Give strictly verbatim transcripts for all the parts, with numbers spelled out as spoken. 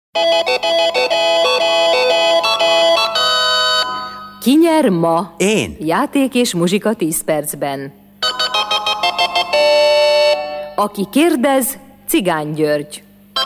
Ki nyer ma? Én. Játék és muzsika tíz percben. Aki kérdez, Cigány György.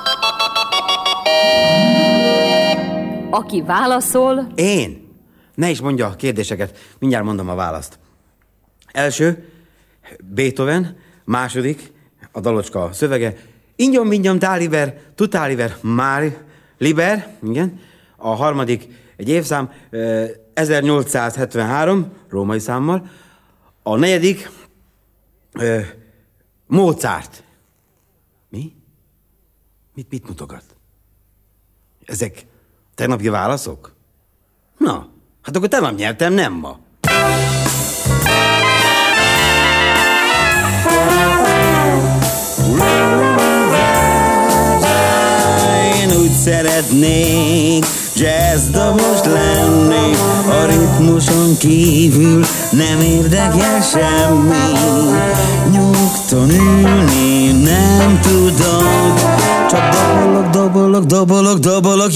Aki válaszol... Én. Ne is mondja a kérdéseket, mindjárt mondom a választ. Első, Beethoven. Második, a dalocska szövege. Ingyom, bingyom, táliber, tutáliber, mári, liber. Igen. A harmadik, egy évszám, ezernyolcszázhetvenhárom, római számmal. A negyedik, Mozart. Mi? Mit, mit mutogat? Ezek tegnapi válaszok? Na, hát akkor tegnap nyertem, nem ma. Én úgy szeretnék jazzdobos lenni, a ritmuson kívül nem érdekel semmi. Nyugton ülni nem tudok, csak dobolok, dobolok, dobolok, dobolok.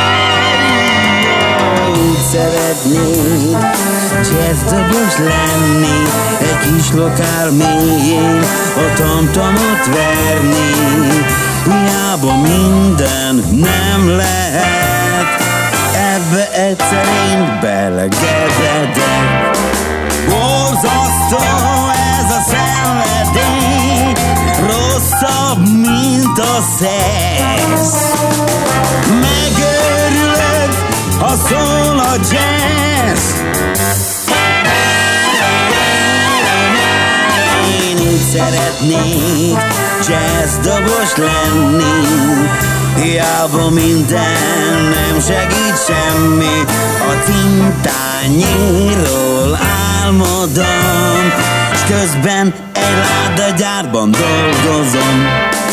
Úgy szeretnék jazzdobos lenni, egy kis lokál mélyén a tamtamot verni. Hiába minden nem lehet, ebbe egyszer én belegededek. Borzasztó ez a szenvedély, rosszabb, mint a szex. Megőrülök, ha szól a jazz. Én úgy szeretnék jazzdobos lenni, hiába minden nem segít semmi. A tintányéról álmodom, s közben egy ládagyárban dolgozom.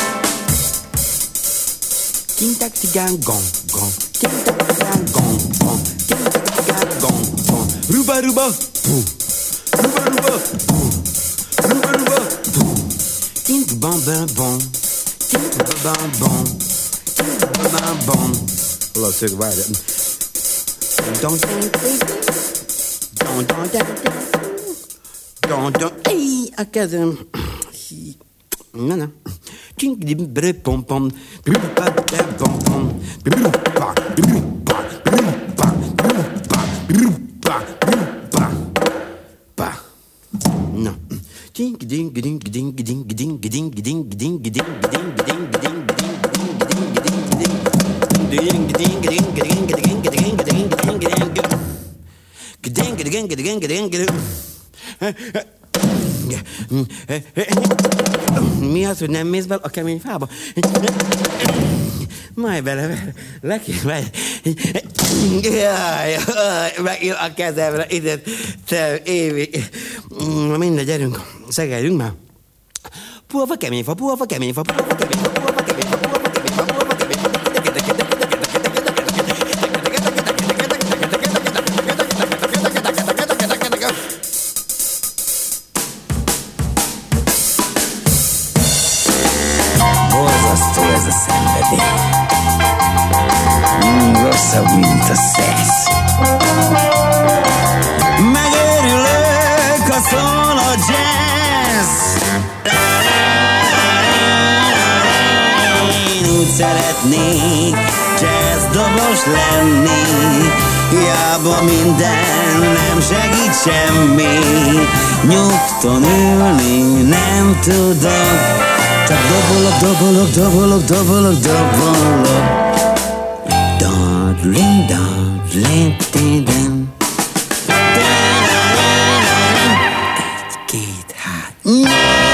Kintek cigán gong gong, kintek cigán gong gong, kintek cigán gong gong. Ruba ruba pum, ruba ruba pum, ruba ruba pum. Kint bam bam bam, kint bam bam, kint bam bam. Hol a szög, várj. Don't don't don't don't don't don't. Ej, a kezem. Na na. Kink dim bre pom pom, bim pa pom pom, bim pa bim pa bim pa bim pa bim pa bim pa pa. No. Ding ding ding ding ding ding ding ding ding ding ding ding ding mi az, hogy nem mész bele a kemény fába? Majd bele, lekér, jaj, megél a kezemre, ide, te évi. Mindegy, gyerünk, szegeljünk már. Pulva kemény fa, pulva kemény fa, pulva kemény fa, pulva kemény fa, pulva kemény fa, pulva kemény fa. Borzasztó ez a szenvedély. Mm, rosszabb, mint a szex. Megőrülök, ha szól a jazz. Én úgy szeretnék jazzdobos lenni, hiába minden nem segít semmi. Nyugton ülni nem tudok, csak dobolok, dobolok, dobolok, dobolok, dobolok. Darling, darling, tidem. Egy, két, hát.